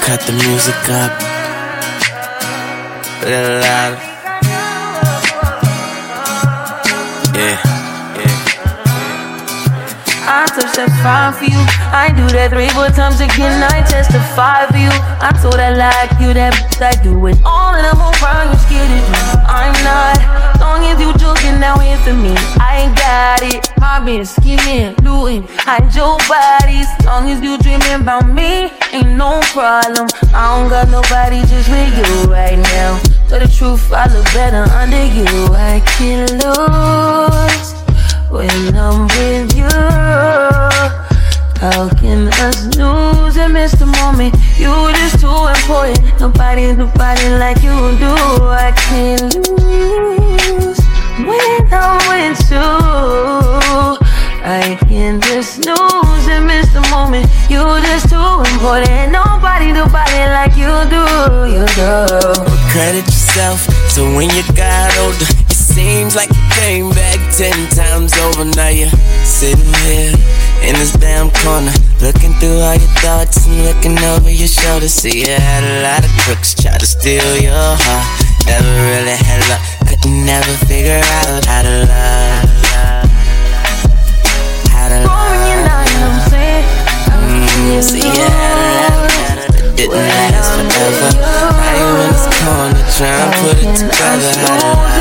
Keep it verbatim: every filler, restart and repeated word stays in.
cut the music up a little louder. Yeah, yeah. I touch that fine for you. I do that three, four times again. I testify for you. I told I like you, that bitch, I do it all, and I'm around you scared to do. I'm not. Long as you joking now here for me, I ain't got it. Mobbing, scheming, looting, hide your bodies. Long as you dreaming about me, ain't no problem. I don't got nobody just with you right now. Tell the truth, I look better under you. I can't lose when I'm with you. How can us lose and miss the moment? You just too important. Nobody, nobody like you do. I can't lose when I'm with you. I can just lose and miss the moment. You just too important. Nobody, nobody like you do. You do. Credit yourself. So when you got older, it seems like you came back ten times over. Now you're sitting here in this damn corner, looking through all your thoughts and looking over your shoulder. See, you had a lot of crooks try to steal your heart. Never really had luck, couldn't never figure out how to love. How to love. Mm, see, you had a lot of matter that didn't last forever. Now you in this corner trying to put it together. How to love.